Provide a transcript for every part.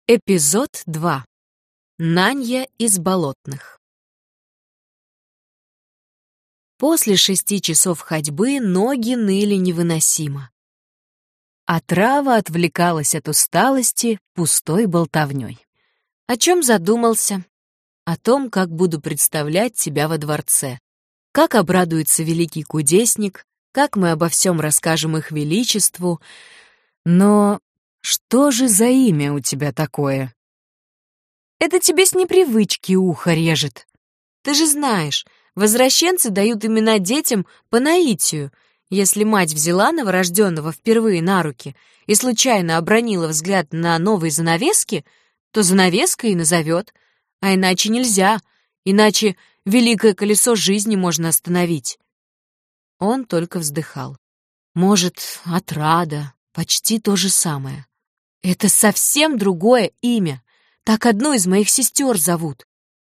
Эпизод 2. Нанья из болотных. После 6 часов ходьбы ноги ныли невыносимо. А трава отвлекалась от усталости пустой болтовней. О чем задумался? О том, как буду представлять тебя во дворце. Как обрадуется великий кудесник, как мы обо всем расскажем их величеству. Но что же за имя у тебя такое? Это тебе с непривычки ухо режет. Ты же знаешь, возвращенцы дают имена детям по наитию. Если мать взяла новорожденного впервые на руки и случайно обронила взгляд на новые занавески, то занавеска и назовет. А иначе нельзя, иначе великое колесо жизни можно остановить. Он только вздыхал. Может, отрада, почти то же самое. Это совсем другое имя. Так одну из моих сестер зовут.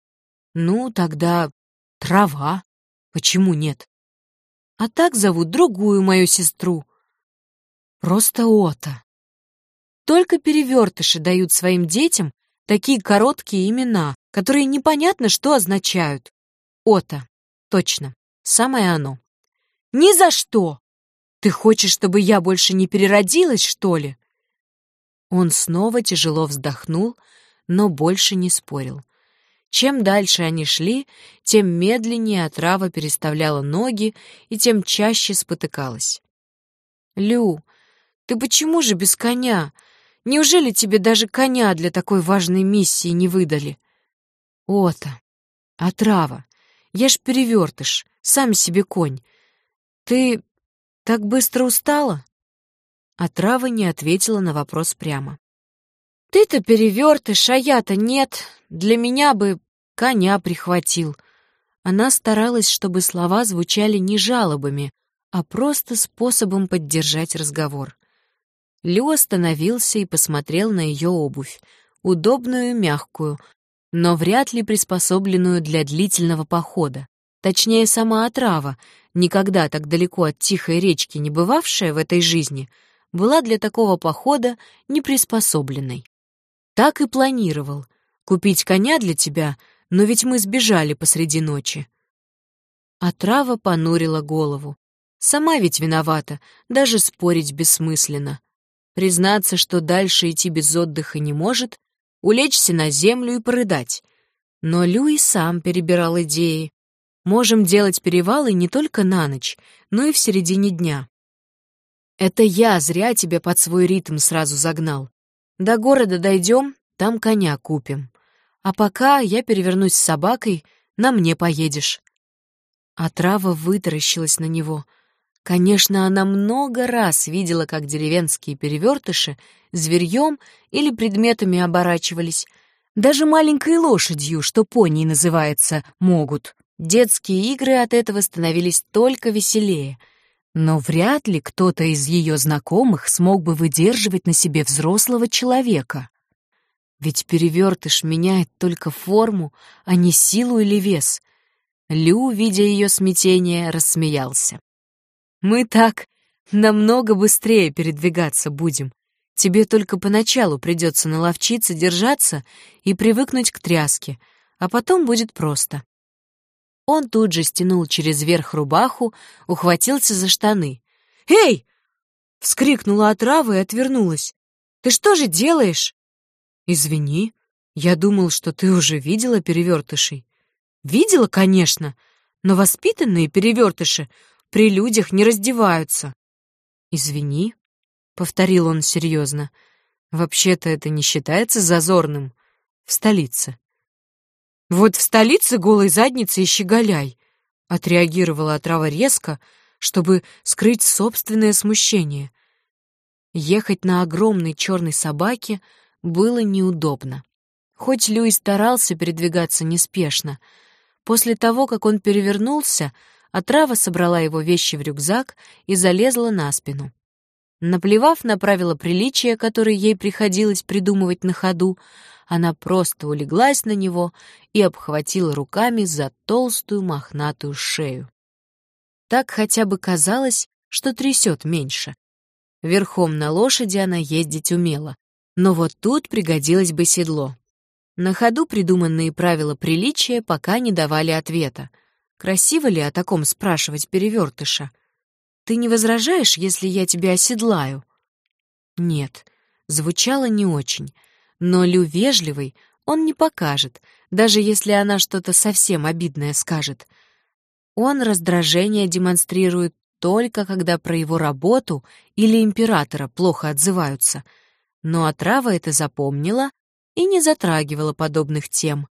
Ну, тогда Трава. Почему нет? А так зовут другую мою сестру. Просто Ота. Только перевертыши дают своим детям такие короткие имена, которые непонятно, что означают. Ота. Точно. Самое оно. Ни за что! Ты хочешь, чтобы я больше не переродилась, что ли? Он снова тяжело вздохнул, но больше не спорил. Чем дальше они шли, тем медленнее отрава переставляла ноги и тем чаще спотыкалась. «Лю, ты почему же без коня? Неужели тебе даже коня для такой важной миссии не выдали?» «Ота, отрава, я ж перевертыш, сам себе конь. Ты так быстро устала?» Отрава не ответила на вопрос прямо. «Ты-то перевертыш, а я-то нет. Для меня бы коня прихватил». Она старалась, чтобы слова звучали не жалобами, а просто способом поддержать разговор. Лю остановился и посмотрел на ее обувь, удобную и мягкую, но вряд ли приспособленную для длительного похода. Точнее, сама отрава, никогда так далеко от тихой речки не бывавшая в этой жизни, была для такого похода неприспособленной. Так и планировал. Купить коня для тебя, но ведь мы сбежали посреди ночи. Отрава понурила голову. Сама ведь виновата, даже спорить бессмысленно. Признаться, что дальше идти без отдыха не может, улечься на землю и порыдать. Но Лю и сам перебирал идеи. Можем делать перевалы не только на ночь, но и в середине дня. Это я зря тебя под свой ритм сразу загнал. До города дойдем, там коня купим. А пока я перевернусь с собакой, на мне поедешь». Отрава вытаращилась на него. Конечно, она много раз видела, как деревенские перевертыши зверьем или предметами оборачивались. Даже маленькой лошадью, что пони называется, могут. Детские игры от этого становились только веселее. Но вряд ли кто-то из ее знакомых смог бы выдерживать на себе взрослого человека. Ведь перевертыш меняет только форму, а не силу или вес. Лю, видя ее смятение, рассмеялся. «Мы так намного быстрее передвигаться будем. Тебе только поначалу придется наловчиться держаться и привыкнуть к тряске, а потом будет просто». Он тут же стянул через верх рубаху, ухватился за штаны. «Эй!» — вскрикнула отрава и отвернулась. «Ты что же делаешь?» «Извини, я думал, что ты уже видела перевертышей». «Видела, конечно, но воспитанные перевертыши при людях не раздеваются». «Извини», — повторил он серьезно, — «вообще-то это не считается зазорным в столице». «Вот в столице голой задницей и щеголяй», — отреагировала отрава резко, чтобы скрыть собственное смущение. Ехать на огромной черной собаке было неудобно. Хоть Люй старался передвигаться неспешно. После того, как он перевернулся, отрава собрала его вещи в рюкзак и залезла на спину. Наплевав на правила приличия, которые ей приходилось придумывать на ходу, она просто улеглась на него и обхватила руками за толстую мохнатую шею. Так хотя бы казалось, что трясет меньше. Верхом на лошади она ездить умела, Но вот тут пригодилось бы седло. На ходу придуманные правила приличия пока не давали ответа. Красиво ли о таком спрашивать перевертыша? «Ты не возражаешь, если я тебя оседлаю?» Нет, звучало не очень. Но Лю вежливый он не покажет, даже если она что-то совсем обидное скажет. Он раздражение демонстрирует только когда про его работу или императора плохо отзываются. Но отрава это запомнила и не затрагивала подобных тем.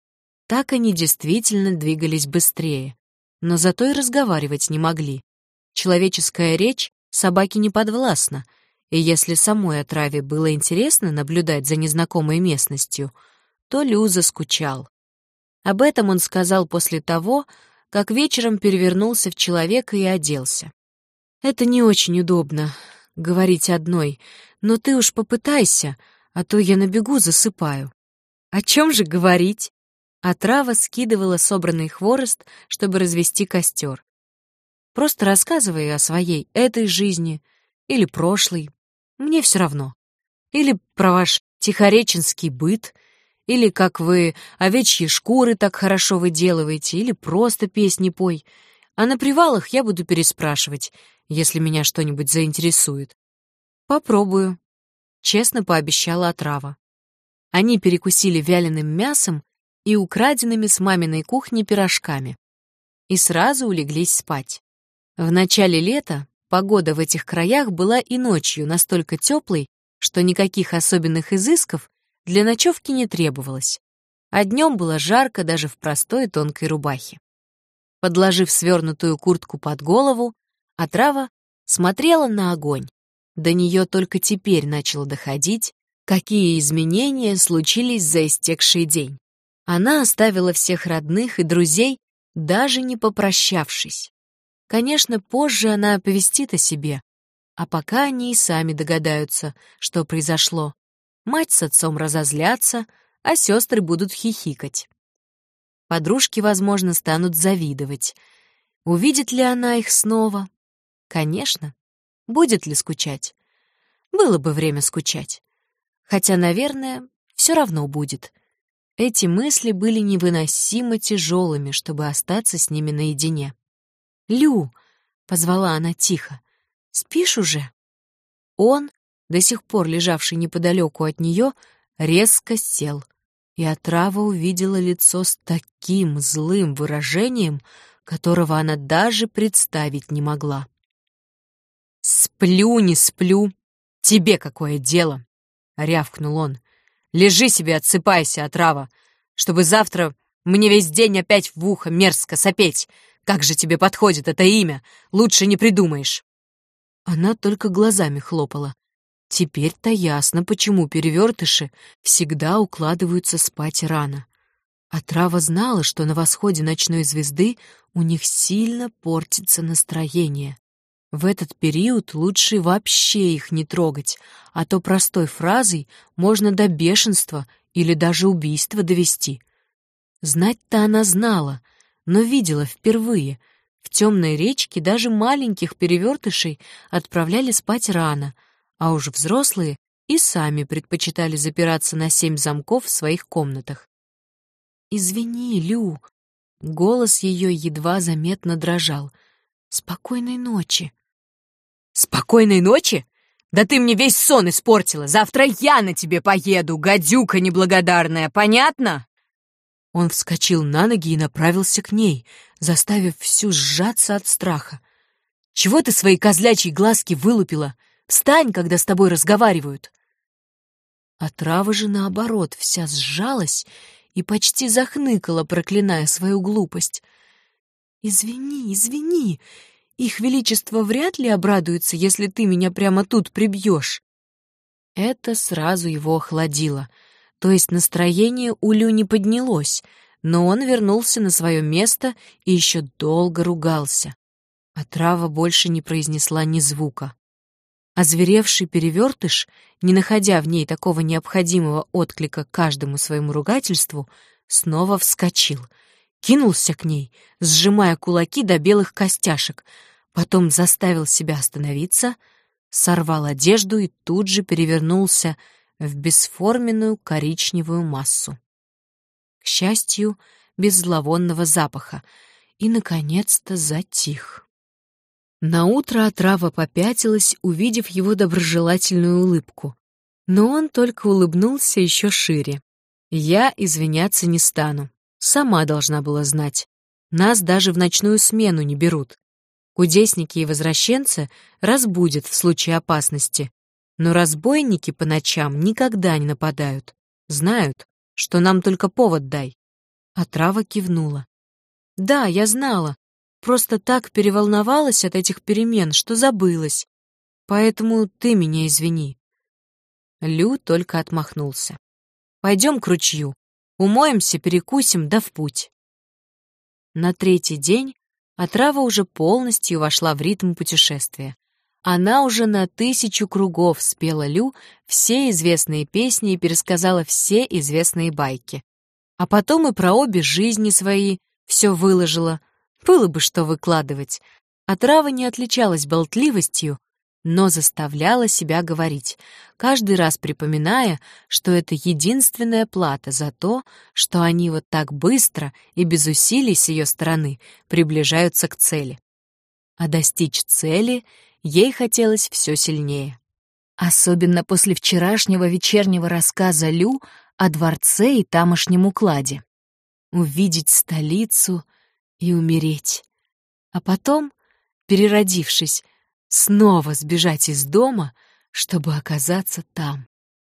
Так они действительно двигались быстрее, но зато и разговаривать не могли. Человеческая речь собаке не подвластна, и если самой отраве было интересно наблюдать за незнакомой местностью, то Лю заскучал. Об этом он сказал после того, как вечером перевернулся в человека и оделся. «Это не очень удобно — говорить одной, но ты уж попытайся, а то я на бегу засыпаю». «О чем же говорить?» Отрава скидывала собранный хворост, чтобы развести костер. «Просто рассказывай о своей этой жизни или прошлой. Мне все равно. Или про ваш тихореченский быт, или как вы овечьи шкуры так хорошо выделываете, или просто песни пой. А на привалах я буду переспрашивать, если меня что-нибудь заинтересует». «Попробую», — честно пообещала отрава. Они перекусили вяленым мясом и украденными с маминой кухни пирожками. И сразу улеглись спать. В начале лета погода в этих краях была и ночью настолько теплой, что никаких особенных изысков для ночевки не требовалось. А днем было жарко даже в простой тонкой рубахе. Подложив свернутую куртку под голову, отрава смотрела на огонь. До нее только теперь начало доходить, какие изменения случились за истекший день. Она оставила всех родных и друзей, даже не попрощавшись. Конечно, позже она оповестит о себе, а пока они и сами догадаются, что произошло. Мать с отцом разозлятся, а сестры будут хихикать. Подружки, возможно, станут завидовать. Увидит ли она их снова? Конечно. Будет ли скучать? Было бы время скучать. Хотя, наверное, все равно будет. Эти мысли были невыносимо тяжелыми, чтобы остаться с ними наедине. «Лю!» — позвала она тихо. «Спишь уже?» Он, до сих пор лежавший неподалеку от нее, резко сел, и отрава увидела лицо с таким злым выражением, которого она даже представить не могла. «Сплю, не сплю. Тебе какое дело?» — рявкнул он. «Лежи себе, отсыпайся, отрава, чтобы завтра мне весь день опять в ухо мерзко сопеть. Как же тебе подходит это имя? Лучше не придумаешь». Она только глазами хлопала. Теперь-то ясно, почему перевертыши всегда укладываются спать рано. Отрава знала, что на восходе ночной звезды у них сильно портится настроение. В этот период лучше вообще их не трогать, а то простой фразой можно до бешенства или даже убийства довести. Знать-то она знала, но видела впервые. В темной речке даже маленьких перевертышей отправляли спать рано, а уж взрослые и сами предпочитали запираться на 7 замков в своих комнатах. «Извини, Лю», — голос ее едва заметно дрожал. «Спокойной ночи». «Спокойной ночи? Да ты мне весь сон испортила! Завтра я на тебе поеду, гадюка неблагодарная, понятно?» Он вскочил на ноги и направился к ней, заставив всю сжаться от страха. «Чего ты свои козлячьи глазки вылупила? Встань, когда с тобой разговаривают!» Отрава же, наоборот, вся сжалась и почти захныкала, проклиная свою глупость. «Извини, извини! Их величество вряд ли обрадуется, если ты меня прямо тут прибьешь». Это сразу его охладило. То есть настроение у Лю не поднялось, но он вернулся на свое место и еще долго ругался. Отрава больше не произнесла ни звука. Озверевший перевертыш, не находя в ней такого необходимого отклика каждому своему ругательству, снова вскочил, кинулся к ней, сжимая кулаки до белых костяшек, потом заставил себя остановиться, сорвал одежду и тут же перевернулся в бесформенную коричневую массу. К счастью, без зловонного запаха, и, наконец-то, затих. Наутро отрава попятилась, увидев его доброжелательную улыбку, но он только улыбнулся еще шире. «Я извиняться не стану. Сама должна была знать. Нас даже в ночную смену не берут. Кудесники и возвращенцы разбудят в случае опасности, но разбойники по ночам никогда не нападают. Знают, что нам только повод дай». Отрава кивнула. «Да, я знала. Просто так переволновалась от этих перемен, что забылась. Поэтому ты меня извини». Лю только отмахнулся. «Пойдем к ручью. Умоемся, перекусим, да в путь». На третий день отрава уже полностью вошла в ритм путешествия. Она уже на 1000 кругов спела Лю все известные песни и пересказала все известные байки. А потом и про обе жизни свои все выложила. Было бы что выкладывать. Отрава не отличалась болтливостью, но заставляла себя говорить, каждый раз припоминая, что это единственная плата за то, что они вот так быстро и без усилий с ее стороны приближаются к цели. А достичь цели ей хотелось все сильнее. Особенно после вчерашнего вечернего рассказа Лю о дворце и тамошнем укладе. Увидеть столицу и умереть. А потом, переродившись, снова сбежать из дома, чтобы оказаться там.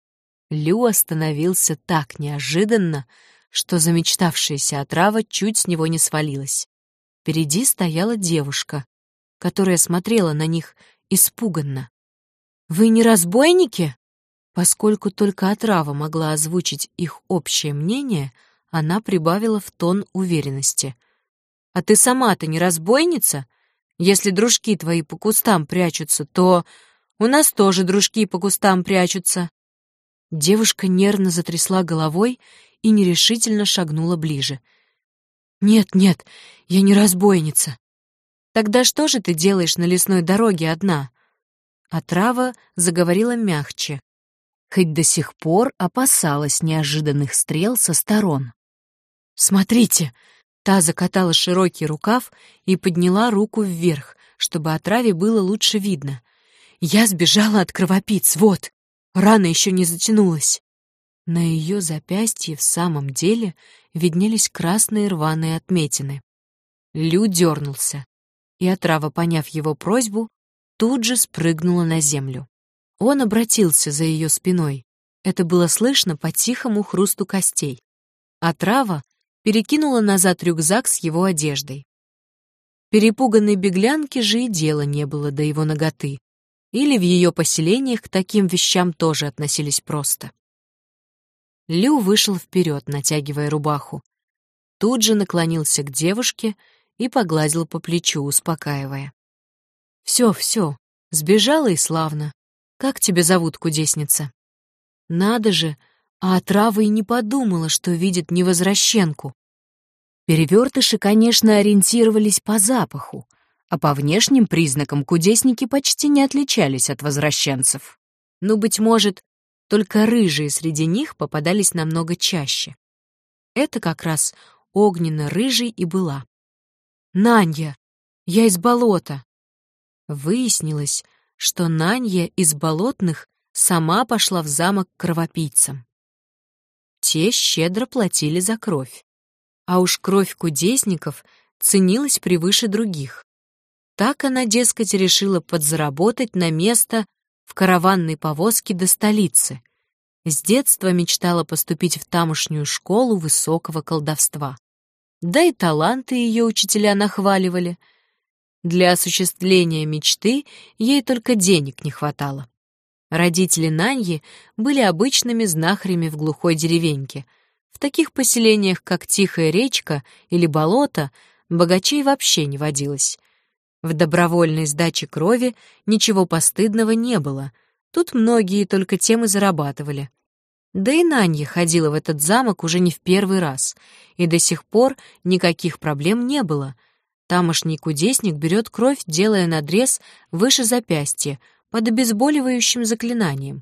Лю остановился так неожиданно, что замечтавшаяся отрава чуть с него не свалилась. Впереди стояла девушка, которая смотрела на них испуганно. «Вы не разбойники?» Поскольку только отрава могла озвучить их общее мнение, она прибавила в тон уверенности. «А ты сама-то не разбойница? Если дружки твои по кустам прячутся, то у нас тоже дружки по кустам прячутся». Девушка нервно затрясла головой и нерешительно шагнула ближе. «Нет, нет, я не разбойница». «Тогда что же ты делаешь на лесной дороге одна?» Отрава заговорила мягче, хоть до сих пор опасалась неожиданных стрел со сторон. «Смотрите!» Та закатала широкий рукав и подняла руку вверх, чтобы отраве было лучше видно. «Я сбежала от кровопийц, вот! Рана еще не затянулась!» На ее запястье в самом деле виднелись красные рваные отметины. Лю дернулся, и отрава, поняв его просьбу, тут же спрыгнула на землю. Он обратился за ее спиной. Это было слышно по тихому хрусту костей. Отрава перекинула назад рюкзак с его одеждой. Перепуганной беглянке же и дела не было до его наготы. Или в ее поселениях к таким вещам тоже относились просто. Лю вышел вперед, натягивая рубаху. Тут же наклонился к девушке и погладил по плечу, успокаивая. «Все, все, сбежала и славно. Как тебя зовут, кудесница?» Надо же, а отрава и не подумала, что видит невозвращенку. Перевертыши, конечно, ориентировались по запаху, а по внешним признакам кудесники почти не отличались от возвращенцев. Ну, быть может, только рыжие среди них попадались намного чаще. Это как раз огненно-рыжий и была. «Нанья, я из болота!» Выяснилось, что Нанья из болотных сама пошла в замок к кровопийцам. Те щедро платили за кровь. А уж кровь кудесников ценилась превыше других. Так она, дескать, решила подзаработать на место в караванной повозке до столицы. С детства мечтала поступить в тамошнюю школу высокого колдовства. Да и таланты ее учителя нахваливали. Для осуществления мечты ей только денег не хватало. Родители Наньи были обычными знахарями в глухой деревеньке. В таких поселениях, как Тихая речка или болото, богачей вообще не водилось. В добровольной сдаче крови ничего постыдного не было. Тут многие только тем и зарабатывали. Да и Нанья ходила в этот замок уже не в первый раз, и до сих пор никаких проблем не было. Тамошний кудесник берет кровь, делая надрез выше запястья, под обезболивающим заклинанием.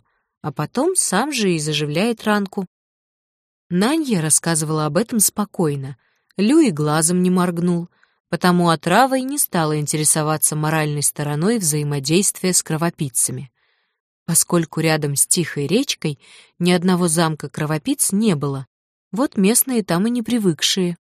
а потом сам же и заживляет ранку. Нанья рассказывала об этом спокойно. Лю и глазом не моргнул, потому отрава и не стала интересоваться моральной стороной взаимодействия с кровопийцами. Поскольку рядом с тихой речкой ни одного замка кровопийц не было, вот местные там и не привыкшие.